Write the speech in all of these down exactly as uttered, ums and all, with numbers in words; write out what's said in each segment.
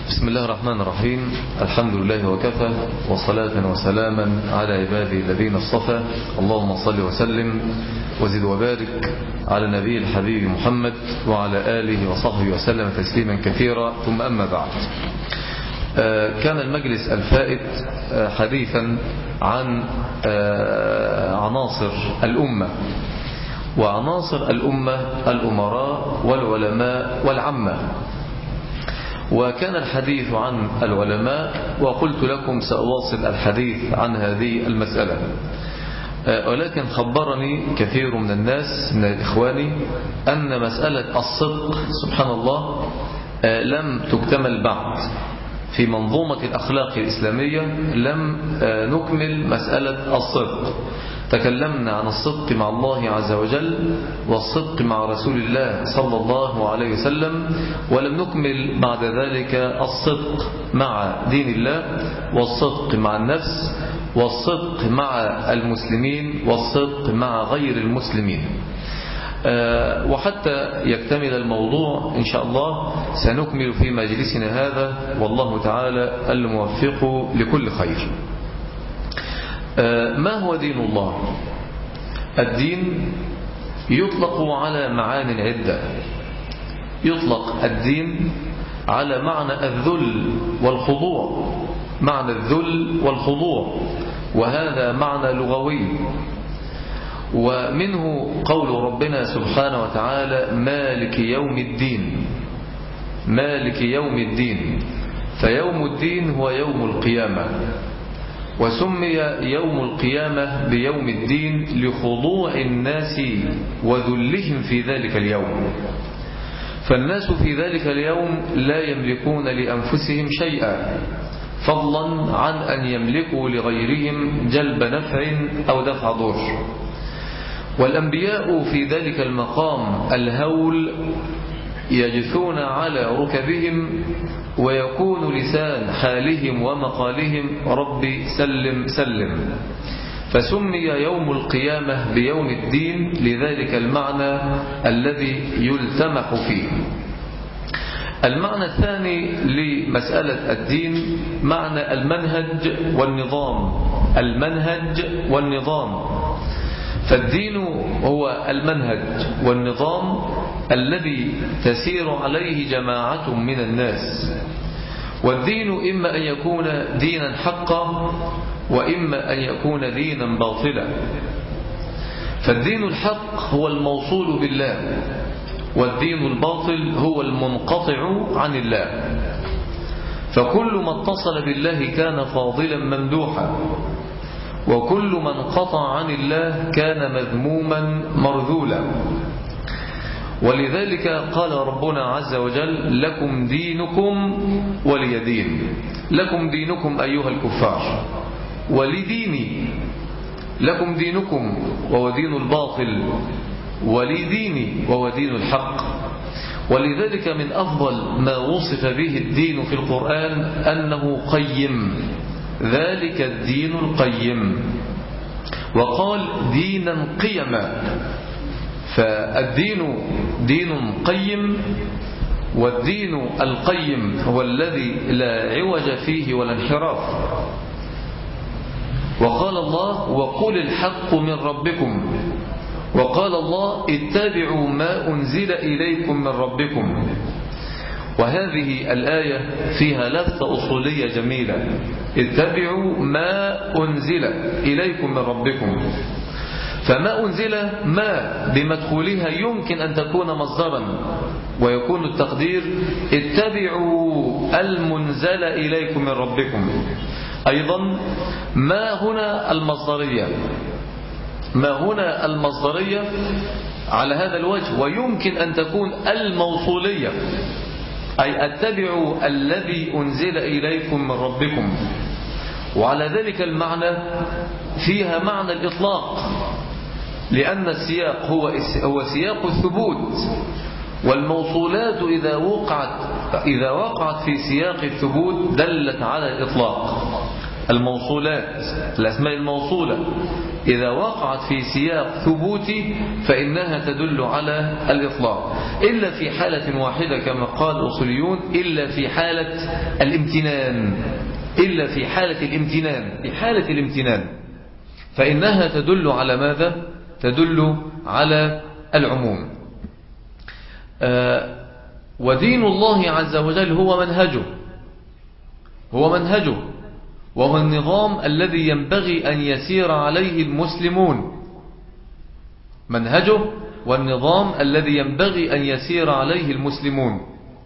بسم الله الرحمن الرحيم. الحمد لله وكفى، وصلاة وسلاما على عباده الذين اصطفى. اللهم صل وسلم وزد وبارك على نبي الحبيب محمد وعلى آله وصحبه وسلم تسليما كثيرا. ثم أما بعد، كان المجلس الفائت حديثا عن عناصر الأمة، وعناصر الأمة الأمراء والعلماء والعامة. وكان الحديث عن العلماء، وقلت لكم سأواصل الحديث عن هذه المسألة، ولكن خبرني كثير من الناس من الإخوان أن مسألة الصدق سبحان الله لم تكتمل بعد في منظومة الأخلاق الإسلامية. لم نكمل مسألة الصدق. تكلمنا عن الصدق مع الله عز وجل والصدق مع رسول الله صلى الله عليه وسلم، ولم نكمل بعد ذلك الصدق مع دين الله، والصدق مع النفس، والصدق مع المسلمين، والصدق مع غير المسلمين. وحتى يكتمل الموضوع إن شاء الله سنكمل في مجلسنا هذا، والله تعالى الموفق لكل خير. ما هو دين الله؟ الدين يطلق على معان عدة. يطلق الدين على معنى الذل والخضوع، معنى الذل والخضوع، وهذا معنى لغوي. ومنه قول ربنا سبحانه وتعالى مالك يوم الدين، مالك يوم الدين، فيوم الدين هو يوم القيامة، وسمي يوم القيامة بيوم الدين لخضوع الناس وذلهم في ذلك اليوم. فالناس في ذلك اليوم لا يملكون لأنفسهم شيئا، فضلا عن أن يملكوا لغيرهم جلب نفع أو دفع ضر. والأنبياء في ذلك المقام الهول يجثون على ركبهم، ويكون لسان حالهم ومقالهم ربي سلم سلم. فسمي يوم القيامة بيوم الدين لذلك المعنى الذي يلتمح فيه. المعنى الثاني لمسألة الدين معنى المنهج والنظام، المنهج والنظام. فالدين هو المنهج والنظام الذي تسير عليه جماعة من الناس. والدين إما أن يكون دينا حقا، وإما أن يكون دينا باطلا. فالدين الحق هو الموصول بالله، والدين الباطل هو المنقطع عن الله. فكل ما اتصل بالله كان فاضلا ممدوحا، وكل من قطع عن الله كان مذموما مرذولا. ولذلك قال ربنا عز وجل لكم دينكم ولي دين. لكم دينكم أيها الكفار ولديني. لكم دينكم وهو دين الباطل، ولديني وهو دين الحق. ولذلك من أفضل ما وصف به الدين في القرآن أنه قيم، ذلك الدين القيم، وقال دينا قيما. فالدين دين قيم، والدين القيم هو الذي لا عوج فيه ولا انحراف. وقال الله وقل الحق من ربكم، وقال الله اتبعوا ما أنزل إليكم من ربكم. وهذه الآية فيها لفتة أصولية جميلة، اتبعوا ما أنزل إليكم من ربكم. فما أنزل ما بمدخولها يمكن أن تكون مصدرا، ويكون التقدير اتبعوا المنزل إليكم من ربكم. أيضا ما هنا المصدرية، ما هنا المصدرية على هذا الوجه، ويمكن أن تكون الموصولية، أي اتبعوا الذي أنزل إليكم من ربكم. وعلى ذلك المعنى فيها معنى الإطلاق، لأن السياق هو هو سياق الثبوت، والموصولات إذا وقعت إذا وقعت في سياق الثبوت دلت على الإطلاق. الموصولات الأسماء الموصولة إذا وقعت في سياق ثبوتي فإنها تدل على الإطلاق، إلا في حالة واحدة كما قال الأصوليون، إلا في حالة الامتنان، إلا في حالة الامتنان في حالة الامتنان فإنها تدل على ماذا؟ تدل على العموم. آه ودين الله عز وجل هو منهجه، هو منهجه وهو النظام الذي ينبغي أن يسير عليه المسلمون، منهجه والنظام الذي ينبغي أن يسير عليه المسلمون.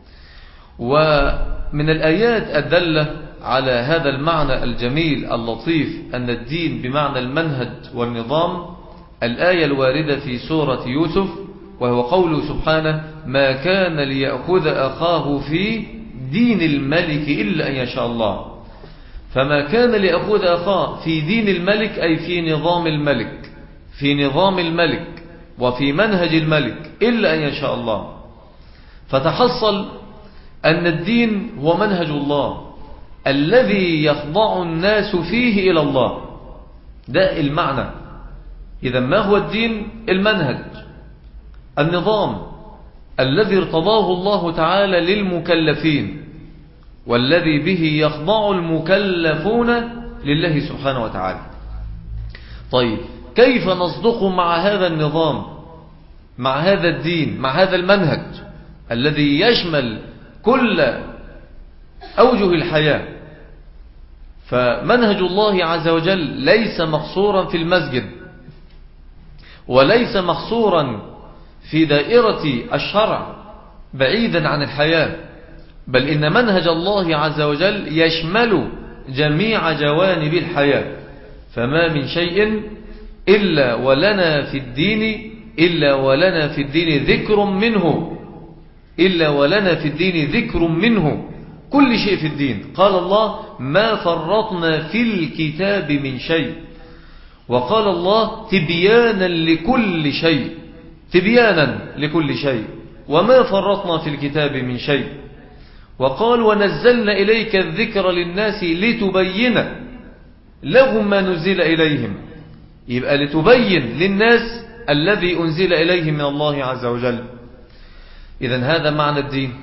ومن الآيات الدالة على هذا المعنى الجميل اللطيف أن الدين بمعنى المنهج والنظام الآية الواردة في سورة يوسف، وهو قوله سبحانه: ما كان ليأخذ أخاه في دين الملك إلا أن يشاء الله. فما كان ليأخذ أخاه في دين الملك أي في نظام الملك، في نظام الملك وفي منهج الملك إلا أن يشاء الله. فتحصل أن الدين هو منهج الله الذي يخضع الناس فيه إلى الله، ده المعنى. إذا ما هو الدين؟ المنهج، النظام الذي ارتضاه الله تعالى للمكلفين، والذي به يخضع المكلفون لله سبحانه وتعالى. طيب كيف نصدق مع هذا النظام، مع هذا الدين، مع هذا المنهج الذي يشمل كل أوجه الحياة؟ فمنهج الله عز وجل ليس مقصورا في المسجد، وليس مقصورا في دائرة الشرع بعيدا عن الحياة، بل إن منهج الله عز وجل يشمل جميع جوانب الحياة. فما من شيء إلا ولنا في الدين إلا ولنا في الدين ذكر منه إلا ولنا في الدين ذكر منه كل شيء في الدين. قال الله: ما فرطنا في الكتاب من شيء. وقال الله: تبيانا لكل شيء، تبيانا لكل شيء، وما فرطنا في الكتاب من شيء. وقال: ونزلنا إليك الذكر للناس لتبين لهم ما نزل إليهم. يبقى لتبين للناس الذي أنزل إليهم من الله عز وجل. إذن هذا معنى الدين.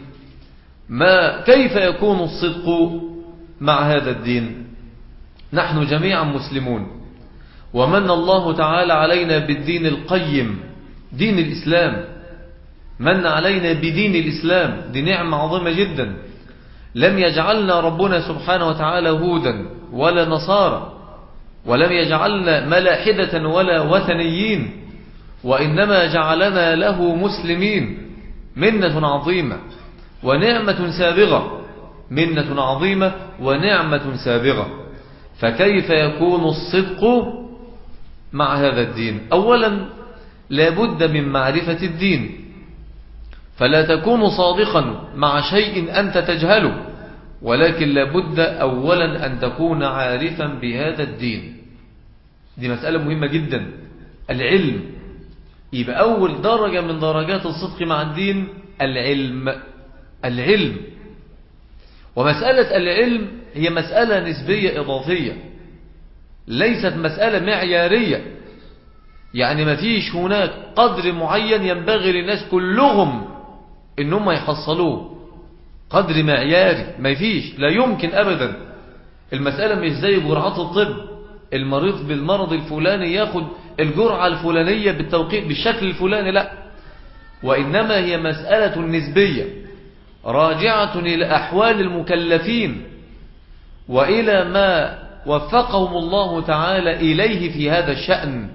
ما كيف يكون الصدق مع هذا الدين؟ نحن جميعا مسلمون، ومن الله تعالى علينا بالدين القيم، دين الإسلام. من علينا بدين الإسلام، دي نعمة عظيمة جدا. لم يجعلنا ربنا سبحانه وتعالى هودا ولا نصارى، ولم يجعلنا ملاحدة ولا وثنيين، وإنما جعلنا له مسلمين. منة عظيمة ونعمة سابغة، منة عظيمة ونعمة سابغة. فكيف يكون الصدق مع هذا الدين؟ أولا لابد من معرفة الدين، فلا تكون صادقا مع شيء أنت تجهله، ولكن لابد أولا أن تكون عارفا بهذا الدين. دي مسألة مهمة جدا، العلم. يبقى أول درجة من درجات الصدق مع الدين العلم، العلم. ومسألة العلم هي مسألة نسبية إضافية، ليست مسألة معيارية. يعني ما فيش هناك قدر معين ينبغي للناس كلهم إنهم يحصلوه، قدر معياري ما فيش، لا يمكن أبدا. المسألة مش زي جرعات الطب، المريض بالمرض الفلاني ياخد الجرعة الفلانية بالتوقيت بالشكل الفلاني، لا، وإنما هي مسألة نسبية راجعة إلى أحوال المكلفين وإلى ما وفقهم الله تعالى إليه في هذا الشأن.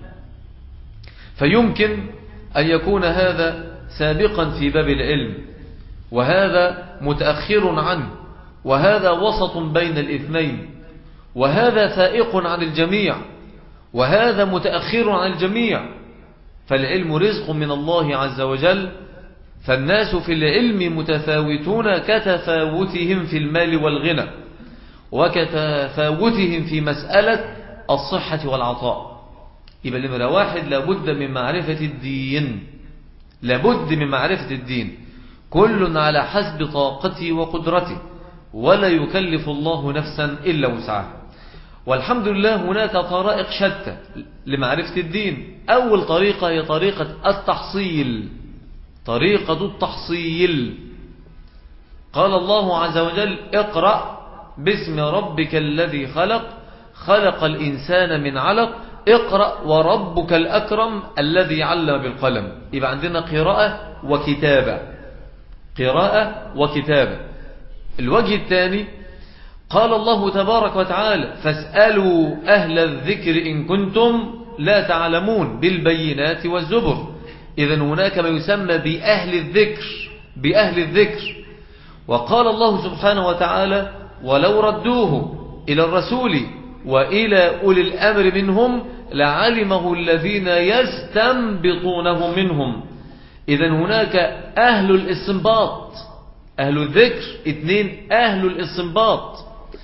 فيمكن أن يكون هذا سابقا في باب العلم، وهذا متأخر عنه، وهذا وسط بين الاثنين، وهذا فائق عن الجميع، وهذا متأخر عن الجميع. فالعلم رزق من الله عز وجل، فالناس في العلم متفاوتون كتفاوتهم في المال والغنى، وكتفاوتهم في مسألة الصحة والعطاء. يبقى نمرة واحد لابد من معرفة الدين، لابد من معرفة الدين، كل على حسب طاقته وقدرته، ولا يكلف الله نفسا إلا وسعها. والحمد لله هناك طرائق شتى لمعرفة الدين. أول طريقة هي طريقة التحصيل، طريقة التحصيل. قال الله عز وجل: اقرأ باسم ربك الذي خلق، خلق الإنسان من علق، اقرأ وربك الأكرم الذي علم بالقلم. يبقى عندنا قراءة وكتابة، قراءة وكتابة. الوجه الثاني قال الله تبارك وتعالى: فاسألوا أهل الذكر إن كنتم لا تعلمون، بالبينات والزبر. إذن هناك ما يسمى بأهل الذكر، بأهل الذكر. وقال الله سبحانه وتعالى: ولو ردوه إلى الرسول وإلى أولي الأمر منهم لعلمه الذين يستنبطونه منهم. إذن هناك أهل الاستنباط، أهل الذكر اثنين، أهل الاستنباط.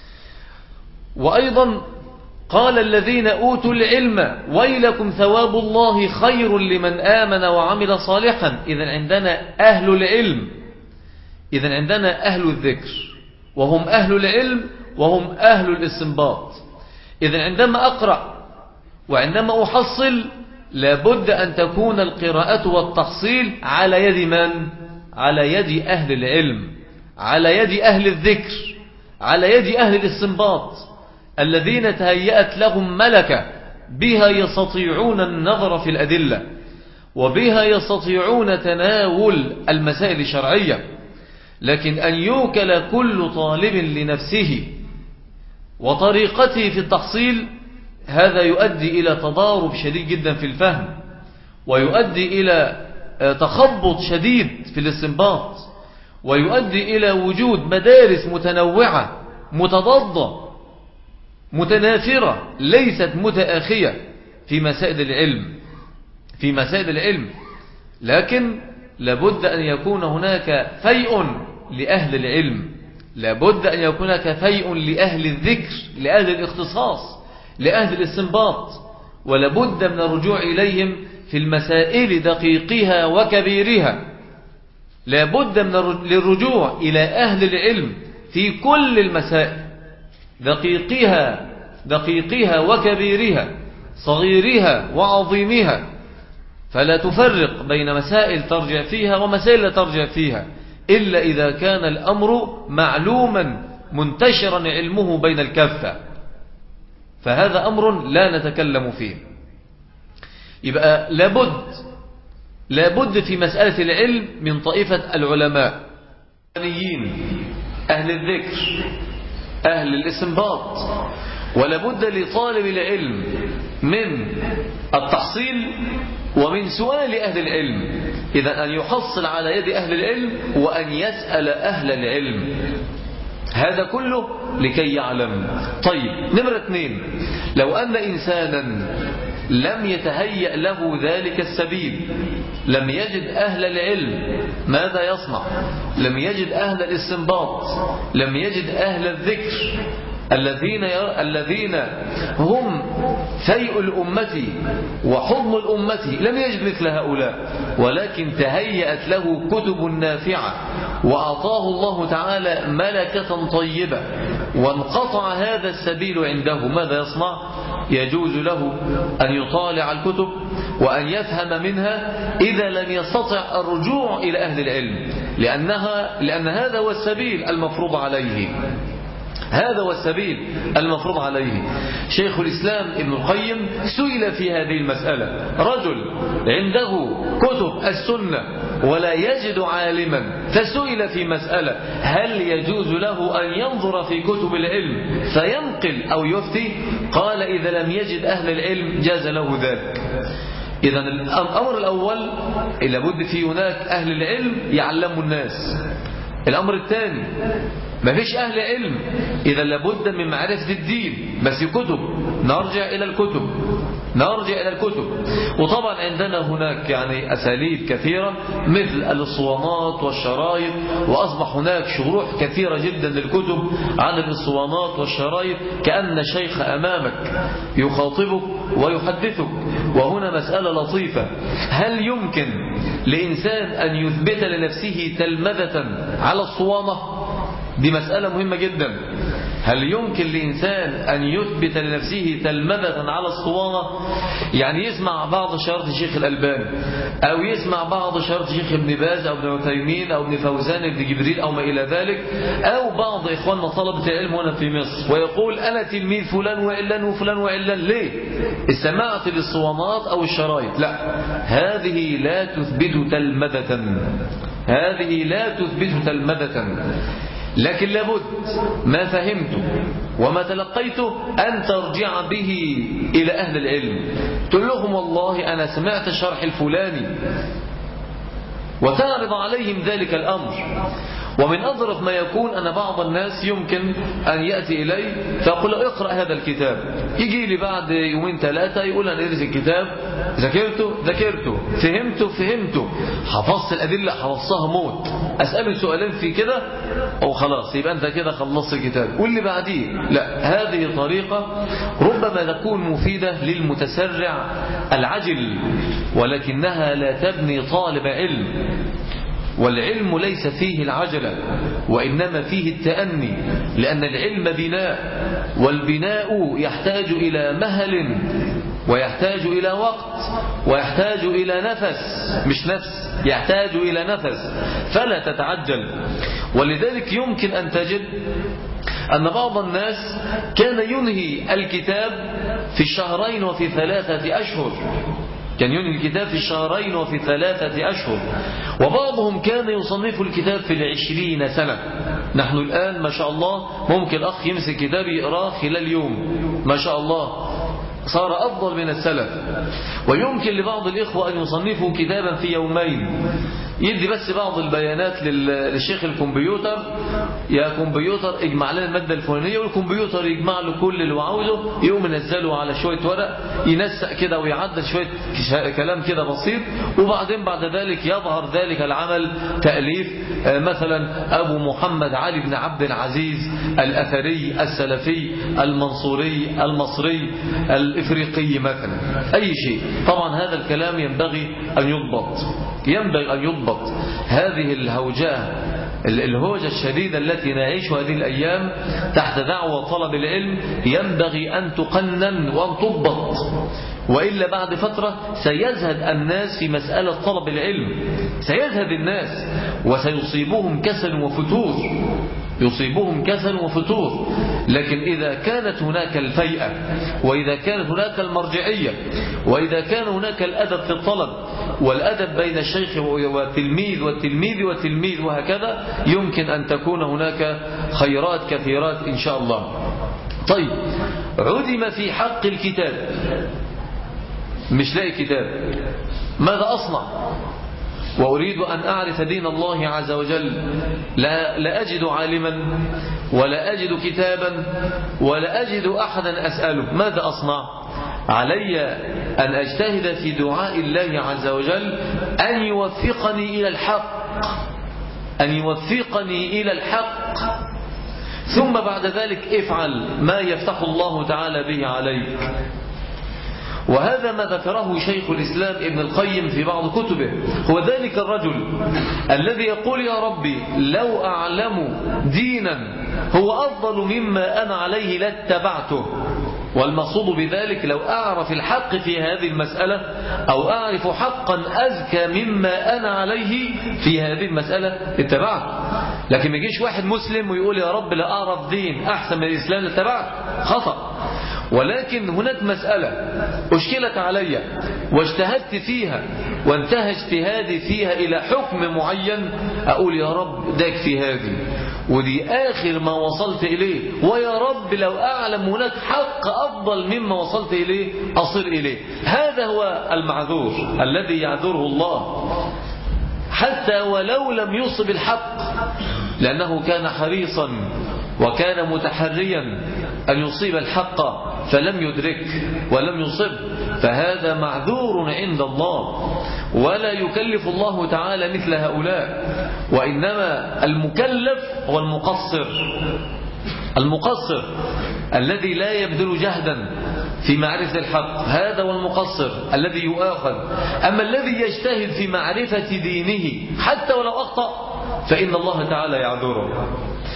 وأيضا قال: الذين أوتوا العلم ويلكم ثواب الله خير لمن آمن وعمل صالحا. إذن عندنا أهل العلم، إذن عندنا أهل الذكر، وهم أهل العلم وهم أهل الاستنباط. إذن عندما أقرأ وعندما أحصل لابد أن تكون القراءة والتحصيل على يد من؟ على يد أهل العلم، على يد أهل الذكر، على يد أهل الاستنباط، الذين تهيأت لهم ملكة بها يستطيعون النظر في الأدلة، وبها يستطيعون تناول المسائل الشرعية. لكن أن يوكل كل طالب لنفسه وطريقته في التحصيل، هذا يؤدي إلى تضارب شديد جدا في الفهم، ويؤدي إلى تخبط شديد في الاستنباط، ويؤدي إلى وجود مدارس متنوعة متضادة متنافرة ليست متآخية في مسائل العلم، في مسائل العلم. لكن لابد أن يكون هناك فيء لأهل العلم، لابد أن يكون هناك فيء لأهل الذكر، لأهل الاختصاص، لأهل الاستنباط، ولابد من الرجوع إليهم في المسائل دقيقها وكبيرها. لابد من الرجوع إلى أهل العلم في كل المسائل، دقيقها دقيقها وكبيرها، صغيرها وعظيمها. فلا تفرق بين مسائل ترجع فيها ومسائل لا ترجع فيها، إلا إذا كان الأمر معلوما منتشرا علمه بين الكافة، فهذا أمر لا نتكلم فيه. يبقى لابد لابد في مسألة العلم من طائفة العلماء، أهل الذكر، أهل الاستنباط. ولابد لطالب العلم من التحصيل ومن سؤال أهل العلم، إذا أن يحصل على يد أهل العلم وأن يسأل أهل العلم، هذا كله لكي يعلم. طيب، نمرة اثنين، لو أن إنسانا لم يتهيأ له ذلك السبيل، لم يجد أهل العلم، ماذا يصنع؟ لم يجد أهل الاستنباط، لم يجد أهل الذكر الذين الذين هم فيء الأمة وحضن الأمة، لم يجد مثل هؤلاء، ولكن تهيأت له كتب نافعة وأعطاه الله تعالى ملكة طيبة، وانقطع هذا السبيل عنده، ماذا يصنع؟ يجوز له أن يطالع الكتب وأن يفهم منها إذا لم يستطع الرجوع إلى أهل العلم، لأنها لأن هذا هو السبيل المفروض عليه، هذا هو السبيل المفروض عليه. شيخ الإسلام ابن القيم سئل في هذه المسألة، رجل عنده كتب السنة ولا يجد عالما، فسئل في مسألة هل يجوز له أن ينظر في كتب العلم فينقل أو يفتي؟ قال: إذا لم يجد أهل العلم جاز له ذلك. إذن الأمر الأول لابد في هناك أهل العلم يعلموا الناس. الأمر الثاني، ما فيش أهل علم، إذا لابد من معرفة الدين، بس كتب، نرجع إلى الكتب، نرجع إلى الكتب. وطبعا عندنا هناك يعني أساليب كثيرة مثل الاسطوانات والشرايط، وأصبح هناك شروح كثيرة جدا للكتب عن الاسطوانات والشرايط، كأن الشيخ أمامك يخاطبك ويحدثك. وهنا مسألة لطيفة، هل يمكن لإنسان أن يثبت لنفسه تلمذة على الصوامة؟ دي مسألة مهمة جدا. هل يمكن لإنسان أن يثبت لنفسه تلمذة على الصوانة؟ يعني يسمع بعض شرط الشيخ الألباني أو يسمع بعض شرط الشيخ ابن باز أو ابن عثيمين أو ابن فوزان ابن جبريل أو ما إلى ذلك، أو بعض إخواننا طلبة العلم هنا في مصر ويقول أنا تلميذ فلان وعلان وفلان وعلان. ليه؟ استمعت للصوانات أو الشرايط. لا، هذه لا تثبت تلمذة، هذه لا تثبت تلمذة، لكن لابد ما فهمته وما تلقيته أن ترجع به إلى أهل العلم، تقول لهم والله أنا سمعت الشرح الفلاني، وتعرض عليهم ذلك الأمر. ومن أظرف ما يكون أن بعض الناس يمكن أن يأتي إلي فأقول له اقرأ هذا الكتاب، يجي لي بعد يومين ثلاثة يقول أنا قرأت الكتاب، ذاكرته ذاكرته فهمته فهمته حفظت الأدلة حفظتها موت، أسأله سؤالين في كده أو خلاص يبقى أنت كده خلصت الكتاب واللي بعديه. لا، هذه طريقة ربما تكون مفيدة للمتسرع العجل، ولكنها لا تبني طالب علم. والعلم ليس فيه العجلة وإنما فيه التأني، لأن العلم بناء، والبناء يحتاج إلى مهل ويحتاج إلى وقت ويحتاج إلى نفس، مش نفس، يحتاج إلى نفس، فلا تتعجل. ولذلك يمكن أن تجد أن بعض الناس كان ينهي الكتاب في الشهرين وفي ثلاثة أشهر، كان ينهي الكتاب في الشهرين وفي ثلاثة أشهر، وبعضهم كان يصنف الكتاب في العشرين سنة. نحن الآن ما شاء الله ممكن الأخ يمسك كتاب يقراه خلال يوم، ما شاء الله صار أفضل من السلف. ويمكن لبعض الإخوة أن يصنفوا كتابا في يومين، يدي بس بعض البيانات للشيخ الكمبيوتر، يا كمبيوتر اجمع لنا المادة الفلانية، والكمبيوتر يجمع له كل اللي عاوزه، يقوم ينزله على شوية ورق ينسق كده ويعدل شوية كلام كده بسيط، وبعدين بعد ذلك يظهر ذلك العمل تأليف مثلا أبو محمد علي بن عبد العزيز الأثري السلفي المنصوري المصري الإفريقي مثلا، أي شيء. طبعا هذا الكلام ينبغي أن يضبط، ينبغي أن يضبط. هذه الهوجة الهوجة الشديدة التي نعيشها هذه الأيام تحت دعوة طلب العلم ينبغي أن تقنن وأن تضبط، وإلا بعد فترة سيزهد الناس في مسألة طلب العلم، سيزهد الناس وسيصيبهم كسل وفتور، يصيبهم كسل وفتور. لكن إذا كانت هناك الفيئة، وإذا كانت هناك المرجعية، وإذا كان هناك الأدب في الطلب والأدب بين الشيخ والتلميذ والتلميذ والتلميذ وهكذا، يمكن أن تكون هناك خيرات كثيرات إن شاء الله. طيب، عدم في حق الكتاب، مش لاقي كتاب، ماذا أصنع؟ وأريد أن أعرف دين الله عز وجل، لا, لا أجد عالما ولا أجد كتابا ولا أجد أحدا أسأله، ماذا أصنع؟ علي أن أجتهد في دعاء الله عز وجل أن يوفقني إلى الحق، أن يوفقني إلى الحق، ثم بعد ذلك افعل ما يفتح الله تعالى به عليك. وهذا ما ذكره شيخ الإسلام ابن القيم في بعض كتبه، هو ذلك الرجل الذي يقول يا ربي لو أعلم دينا هو أفضل مما أنا عليه لاتبعته. والمقصود بذلك لو أعرف الحق في هذه المسألة أو أعرف حقا أزكى مما أنا عليه في هذه المسألة اتبعته. لكن ما يجيش واحد مسلم ويقول يا رب لا أعرف دين أحسن من الإسلام لاتبعته، خطأ. ولكن هناك مسألة أشكلت علي واجتهدت فيها وانتهى اجتهادي فيها إلى حكم معين، أقول يا رب داك في هذه ودي آخر ما وصلت إليه، ويا رب لو أعلم هناك حق أفضل مما وصلت إليه أصل إليه. هذا هو المعذور الذي يعذره الله حتى ولو لم يصب الحق، لأنه كان حريصا وكان متحريا أن يصيب الحق فلم يدرك ولم يصب، فهذا معذور عند الله، ولا يكلف الله تعالى مثل هؤلاء. وإنما المكلف هو المقصر، المقصر الذي لا يبذل جهدا في معرفة الحق، هذا هو المقصر الذي يؤاخذ. أما الذي يجتهد في معرفة دينه حتى ولو أخطأ فإن الله تعالى يعذره.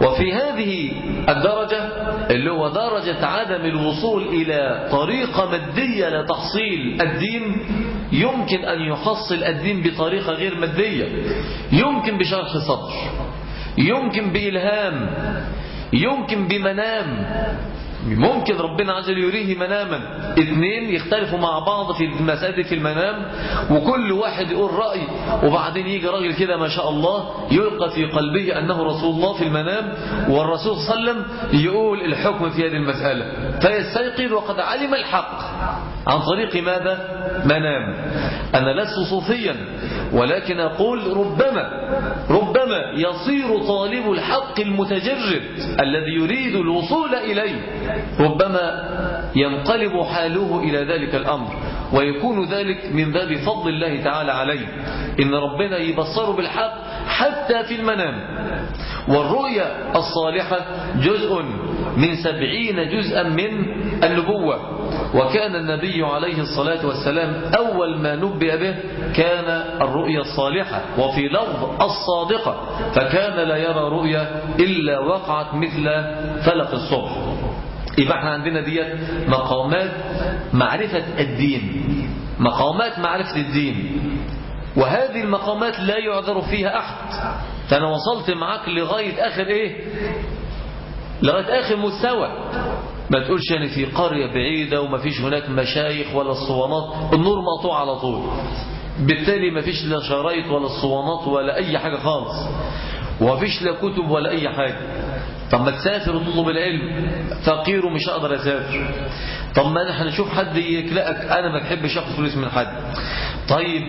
وفي هذه الدرجة اللي هو درجة عدم الوصول إلى طريقة مادية لتحصيل الدين، يمكن أن يحصل الدين بطريقة غير مادية، يمكن بشرح صدر، يمكن بإلهام، يمكن بمنام، ممكن ربنا عز وجل يريه مناما، اثنين يختلفوا مع بعض في المسألة في المنام، وكل واحد يقول رأي، وبعدين يجي راجل كده ما شاء الله يلقى في قلبه أنه رسول الله في المنام، والرسول صلى الله عليه وسلم يقول الحكم في هذه المسألة، فيستيقظ وقد علم الحق عن طريق ماذا؟ منام. أنا لست صوفيا، ولكن أقول ربما ربما يصير طالب الحق المتجرد الذي يريد الوصول إليه، ربما ينقلب حاله إلى ذلك الأمر، ويكون ذلك من باب فضل الله تعالى عليه، إن ربنا يبصر بالحق حتى في المنام. والرؤيا الصالحة جزء من سبعين جزءا من النبوة، وكان النبي عليه الصلاة والسلام أول ما نبئ به كان الرؤيا الصالحة، وفي لفظ الصادقة، فكان لا يرى رؤيا إلا وقعت مثل فلق الصبح. يبقى احنا عندنا ديت مقامات معرفة الدين، مقامات معرفة الدين، وهذه المقامات لا يعذر فيها أحد. فأنا وصلت معاك لغاية آخر إيه؟ لغاية آخر مستوى. ما تقولش يعني في قرية بعيدة وما فيش هناك مشايخ ولا الصوانات، النور مقطوع على طول، بالتالي ما فيش لا شرايط ولا الصوانات ولا أي حاجة خالص، وما فيش لا كتب ولا أي حاجة. طب ما تسافر وتطلب العلم، فقير ومش هقدر أسافر. طب ما احنا نشوف حد يكلأك، أنا ما بحبش أخذ فلوس من حد. طيب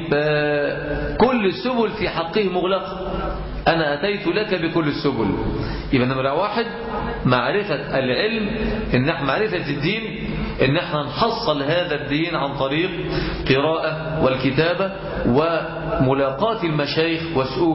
كل السبل في حقه مغلقة، أنا أتيت لك بكل السبل. يبقى نمرة واحد معرفة العلم، إن احنا معرفة الدين، إن احنا نحصل هذا الدين عن طريق قراءة والكتابة وملاقاة المشايخ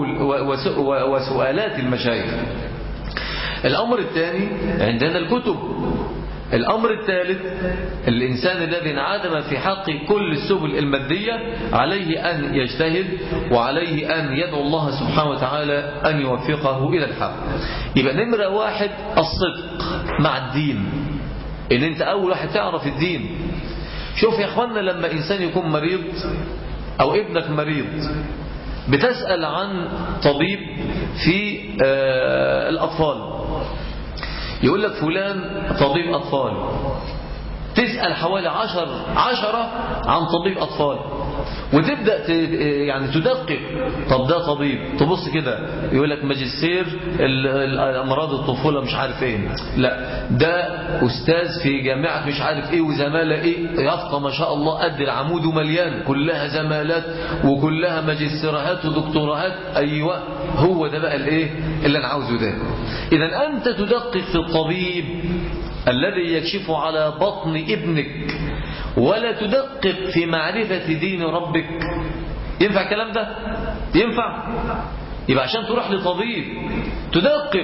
وسؤالات المشايخ. الأمر الثاني عندنا الكتب. الأمر الثالث الإنسان الذي انعدم في حق كل السبل المادية عليه أن يجتهد، وعليه أن يدعو الله سبحانه وتعالى أن يوفقه إلى الحق. يبقى نمرة واحد الصدق مع الدين، إن أنت أول واحد تعرف الدين. شوف يا أخوانا، لما إنسان يكون مريض أو ابنك مريض، بتسأل عن طبيب في الأطفال، يقول لك فلان طبيب أطفال، تسأل حوالي عشر عشرة عن طبيب أطفال، وتبدأ يعني تدقق. طب ده طبيب، تبص كده يقول لك ماجستير الأمراض الطفولة مش عارف ايه، لا ده أستاذ في جامعة مش عارف ايه وزمالة ايه، يفقى ما شاء الله قد العمود مليان، كلها زمالات وكلها ماجستيرات ودكتوراهات. أيوة هو ده بقى الايه اللي أنا عاوزه ده. إذا أنت تدقق في الطبيب الذي يكشف على بطن ابنك، ولا تدقق في معرفة دين ربك. ينفع الكلام ده؟ ينفع؟ يبقى عشان تروح لطبيب تدقق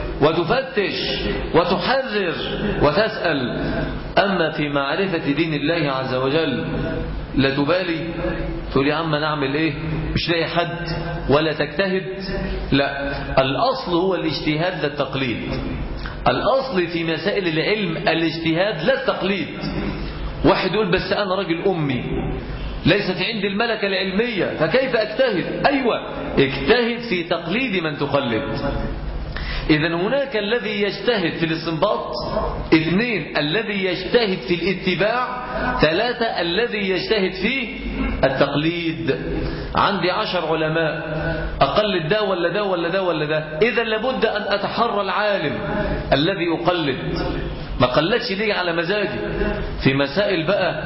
وتفتش وتحرر وتسأل. أما في معرفة دين الله عز وجل لا تبالي، تقول يا عم نعمل ايه، مش لاقي حد، ولا تجتهد. لا، الأصل هو الاجتهاد لا التقليد. الأصل في مسائل العلم الاجتهاد لا التقليد. واحد يقول بس أنا راجل أمي، ليست عندي الملكة العلمية، فكيف أجتهد؟ أيوة اجتهد في تقليد من تقلد. إذن هناك الذي يجتهد في الاستنباط، اثنين الذي يجتهد في الاتباع، ثلاثة الذي يجتهد في التقليد. عندي عشر علماء، أقلد ده ولا ده ولا ده ولا ده، إذن لابد أن أتحرى العالم الذي أقلد. ما قلدش ليه على مزاجي. في مسائل بقى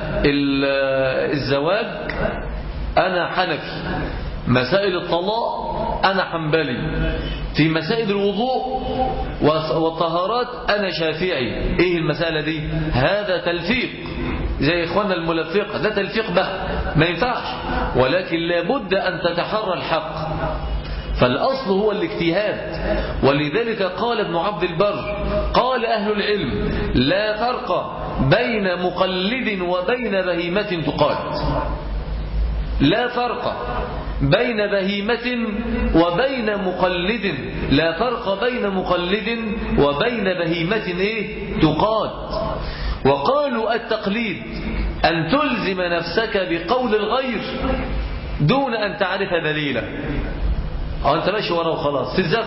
الزواج أنا حنفي، مسائل الطلاق أنا حنبلي، في مسائل الوضوء والطهارات أنا شافعي. إيه المسألة دي؟ هذا تلفيق زي إخواننا الملفقة، ده تلفيق بقى ما ينفعش. ولكن لابد أن تتحرى الحق، فالأصل هو الاجتهاد. ولذلك قال ابن عبد البر، قال أهل العلم لا فرق بين مقلد وبين بهيمة تقاد. لا فرق بين بهيمة وبين مقلد، لا فرق بين مقلد وبين بهيمة إيه؟ تقاد. وقالوا التقليد أن تلزم نفسك بقول الغير دون أن تعرف دليله، أو أنت ماشي وراه وخلاص تتزفى،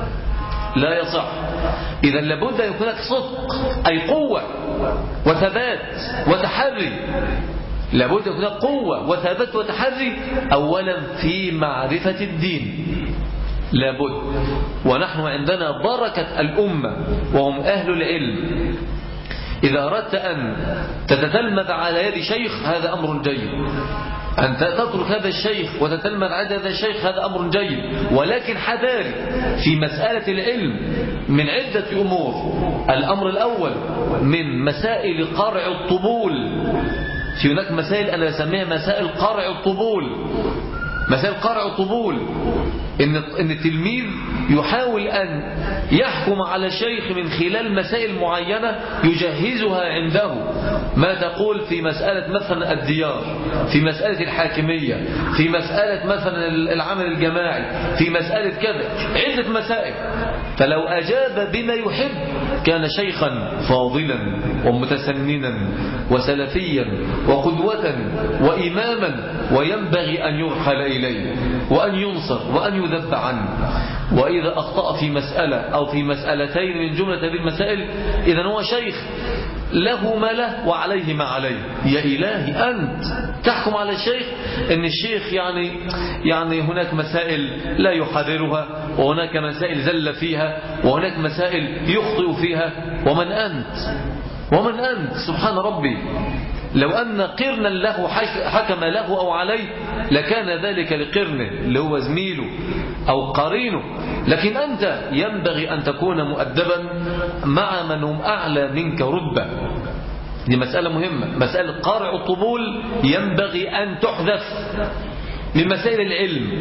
لا يصح. إذا لابد أن يكون لك صدق، أي قوة وثبات وتحري. لابد أن يكون لك قوة وثبات وتحري أولا في معرفة الدين، لابد. ونحن عندنا بركة الأمة وهم أهل العلم. إذا أردت أن تتتلمذ على يد شيخ هذا أمر جيد، أن تترك هذا الشيخ وتتلمذ على هذا الشيخ هذا أمر جيد، ولكن حذاري في مسألة العلم من عدة أمور. الأمر الأول من مسائل قرع الطبول. في هناك مسائل أنا أسميها مسائل قرع الطبول. مسائل قرع الطبول إن إن التلميذ يحاول أن يحكم على الشيخ من خلال مسائل معينة يجهزها عنده. ما تقول في مسألة مثلا الديار، في مسألة الحاكمية، في مسألة مثلا العمل الجماعي، في مسألة كذا، عدة مسائل. فلو أجاب بما يحب كان شيخا فاضلا ومتسننا وسلفيا وقدوة وإماما، وينبغي أن يرحل إليه وأن ينصر وأن يذب عنه. وإذا أخطأ في مسألة أو في مسألتين من جملة هذه المسائل إذن هو شيخ له ما له وعليه ما عليه. يا إلهي أنت تحكم على الشيخ أن الشيخ يعني يعني هناك مسائل لا يحررها، وهناك مسائل زل فيها، وهناك مسائل يخطئ فيها. ومن أنت ومن أنت سبحان ربي. لو أن قرنا له حكم له أو عليه لكان ذلك لقرنه اللي هو زميله أو قرينه، لكن أنت ينبغي أن تكون مؤدبا مع من هم أعلى منك رتبة. دي مسألة مهمة. مسألة قارع الطبول ينبغي أن تحذف من مسائل العلم،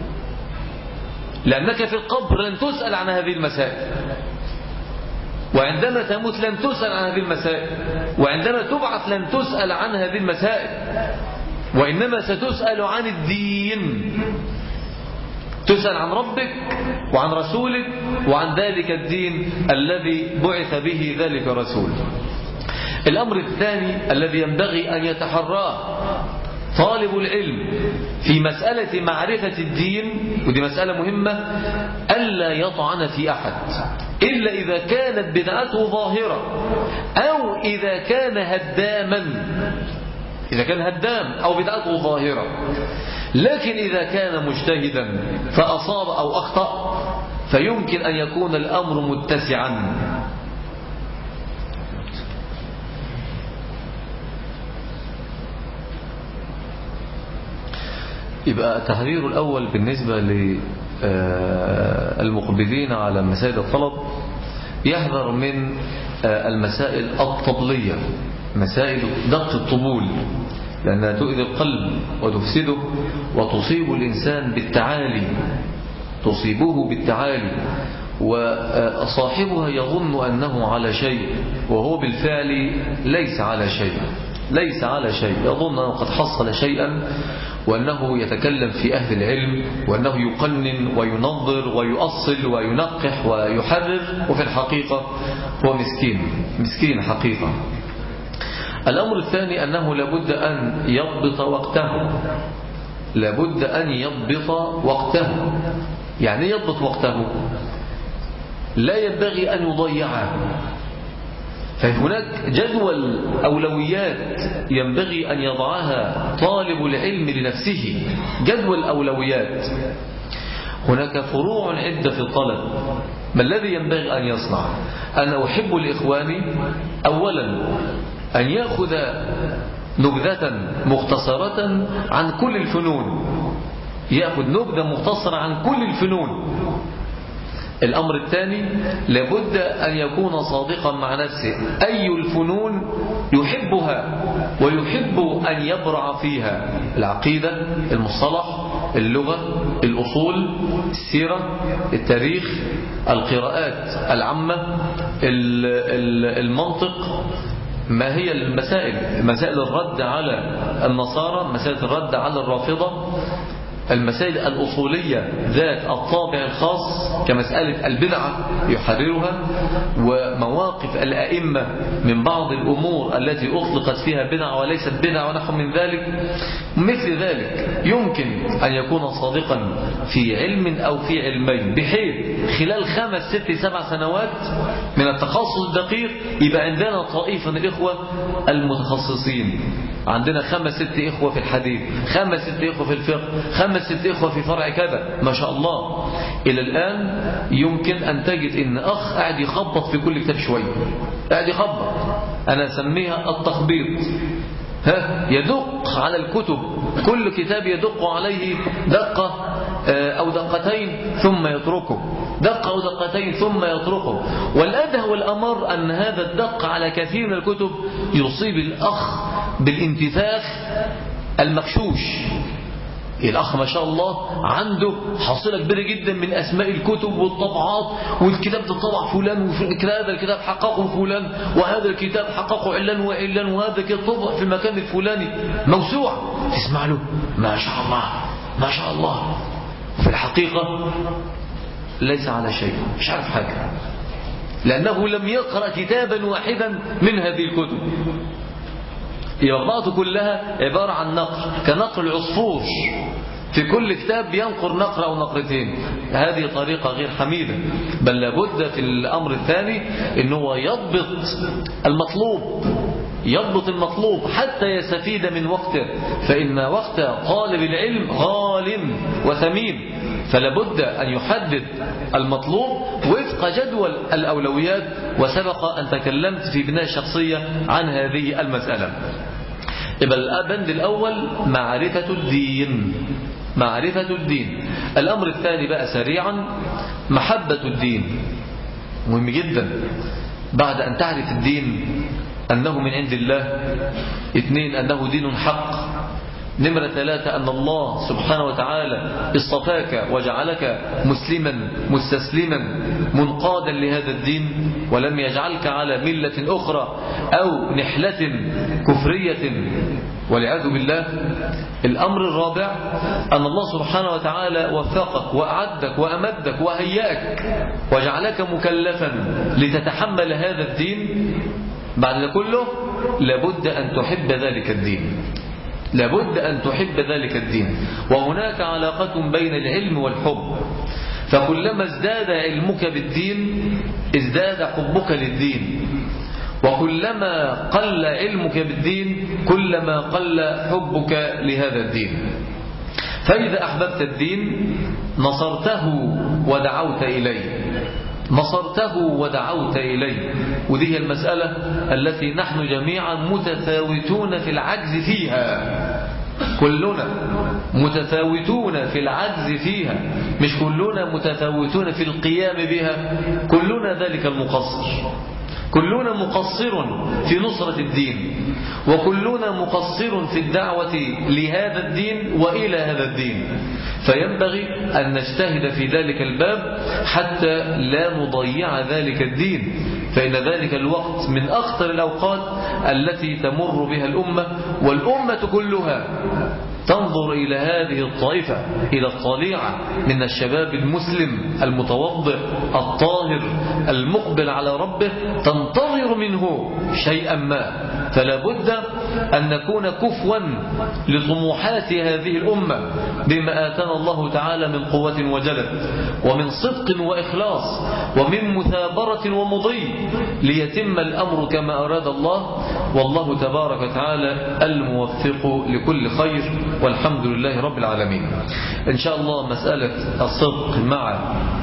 لأنك في القبر لن تسأل عن هذه المسائل، وعندما تموت لن تسأل عن هذه المسائل، وعندما تبعث لن تسأل عن هذه المسائل، وإنما ستسأل عن الدين. تسأل عن ربك وعن رسولك وعن ذلك الدين الذي بعث به ذلك الرسول. الأمر الثاني الذي ينبغي أن يتحراه طالب العلم في مسألة معرفة الدين، ودي مسألة مهمة، ألا يطعن في أحد إلا إذا كانت بدعته ظاهرة، أو إذا كان هداما، إذا كان هدام أو بدعته ظاهرة. لكن إذا كان مجتهدا فأصاب أو أخطأ فيمكن أن يكون الأمر متسعا. يبقى التحذير الأول بالنسبة للمقبلين على مسائل الطلب، يحذر من المسائل الطبلية، مسائل دق الطبول، لأنها تؤذي القلب وتفسده وتصيب الإنسان بالتعالي، تصيبه بالتعالي، وصاحبها يظن أنه على شيء وهو بالفعل ليس على شيء، ليس على شيء، يظن أنه قد حصل شيئا، وأنه يتكلم في أهل العلم، وأنه يقنن وينظر ويؤصل وينقح ويحرر، وفي الحقيقة هو مسكين، مسكين حقيقة. الأمر الثاني أنه لابد أن يضبط وقته، لابد أن يضبط وقته. يعني يضبط وقته، لا ينبغي أن يضيعه. فهناك جدول أولويات ينبغي أن يضعها طالب العلم لنفسه، جدول أولويات. هناك فروع عدة في الطلب. ما الذي ينبغي أن يصنع؟ أنا أحب لإخواني أولا أن يأخذ نبذة مختصرة عن كل الفنون، يأخذ نبذة مختصرة عن كل الفنون. الأمر الثاني لابد أن يكون صادقا مع نفسه، أي الفنون يحبها ويحب أن يبرع فيها: العقيدة، المصطلح، اللغة، الأصول، السيرة، التاريخ، القراءات العامة، المنطق. ما هي المسائل؟ مسائل الرد على النصارى، مسائل الرد على الرافضة، المسائل الأصولية ذات الطابع الخاص كمسألة البدعة يحررها، ومواقف الأئمة من بعض الأمور التي أطلقت فيها بدعة وليست بدعة ونحو من ذلك. مثل ذلك يمكن أن يكون صادقا في علم أو في علمين، بحيث خلال خمس ست سبع سنوات من التخصص الدقيق يبقى عندنا طائفة من الإخوة المتخصصين. عندنا خمس ست إخوة في الحديث، خمس ست إخوة في الفقه، خمس ست إخوة في فرع كذا، ما شاء الله. إلى الآن يمكن أن تجد إن أخ قاعد يخبط في كل كتاب شوية، قاعد يخبط، أنا أسميها التخبيط. ها يدق على الكتب، كل كتاب يدق عليه دقة أو دقتين ثم يتركه، دقة أو دقتين ثم يتركه. والأدهى والأمر أن هذا الدق على كثير من الكتب يصيب الأخ بالانتفاخ المغشوش. الأخ ما شاء الله عنده حصيلة كبيرة جدا من أسماء الكتب والطبعات، والكتاب ده طبع فلان، وهذا الكتاب حققه فلان، وهذا الكتاب حققه علان وعلان، وهذا كتاب طبع في المكان الفلاني، موسوعة. تسمع له ما شاء الله ما شاء الله، وفي الحقيقة ليس على شيء، مش عارف حاجة، لأنه لم يقرأ كتابا واحدا من هذه الكتب. يربطه كلها عبارة عن نقر، كنقر العصفور، في كل كتاب بينقر نقرة أو نقرتين. هذه طريقة غير حميدة، بل لابد في الأمر الثاني أنه يضبط المطلوب، يضبط المطلوب حتى يستفيد من وقته، فإن وقت طالب العلم غال وثمين، فلابد أن يحدد المطلوب وفق جدول الأولويات. وسبق أن تكلمت في بناء الشخصية عن هذه المسألة. يبقى البند الأول معرفة الدين، معرفة الدين. الأمر الثاني بقى سريعا محبة الدين، مهم جدا. بعد أن تعرف الدين أنه من عند الله، اثنين أنه دين حق، نمرة ثلاثة أن الله سبحانه وتعالى اصطفاك وجعلك مسلما مستسلما منقادا لهذا الدين، ولم يجعلك على ملة أخرى أو نحلة كفرية والعياذ بالله. الأمر الرابع أن الله سبحانه وتعالى وفقك وأعدك وأمدك وهيأك وجعلك مكلفا لتتحمل هذا الدين. بعد ده كله لابد أن تحب ذلك الدين، لابد أن تحب ذلك الدين. وهناك علاقة بين العلم والحب، فكلما ازداد علمك بالدين ازداد حبك للدين، وكلما قل علمك بالدين كلما قل حبك لهذا الدين. فإذا أحببت الدين نصرته ودعوت إليه، نصرته ودعوت إليه. ودي هي المسألة التي نحن جميعا متفاوتون في العجز فيها، كلنا متفاوتون في العجز فيها، مش كلنا متفاوتون في القيام بها، كلنا ذلك المقصر، كلنا مقصر في نصرة الدين، وكلنا مقصر في الدعوة لهذا الدين وإلى هذا الدين. فينبغي أن نجتهد في ذلك الباب حتى لا نضيع ذلك الدين، فإن ذلك الوقت من أخطر الأوقات التي تمر بها الأمة، والأمة كلها تنظر إلى هذه الطائفة، إلى الطليعة من الشباب المسلم المتوضئ الطاهر المقبل على ربه، تنتظر منه شيئا ما. فلا بد أن نكون كفوا لطموحات هذه الأمة بما آتانا الله تعالى من قوة وجلد ومن صدق وإخلاص ومن مثابرة ومضي، ليتم الأمر كما أراد الله. والله تبارك وتعالى الموفق لكل خير، والحمد لله رب العالمين. إن شاء الله مسألة الصدق مع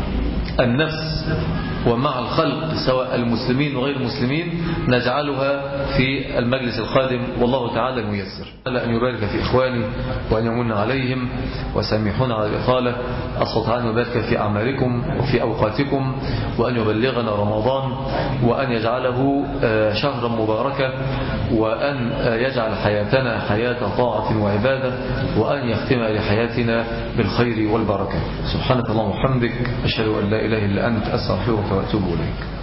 النفس ومع الخلق سواء المسلمين وغير المسلمين نجعلها في المجلس القادم، والله تعالى الميسر. أن يبارك في إخواني وأن يمن عليهم وسامحونا على الإطالة. أستطيع أن يبارك في أعمالكم وفي أوقاتكم، وأن يبلغنا رمضان، وأن يجعله شهرا مباركا، وأن يجعل حياتنا حياة طاعة وعبادة، وأن يختم لحياتنا بالخير والبركة. سبحانك اللهم وبحمدك، أشهد أن لا إله إلا أنت، أستغفرك وأتوب إليك.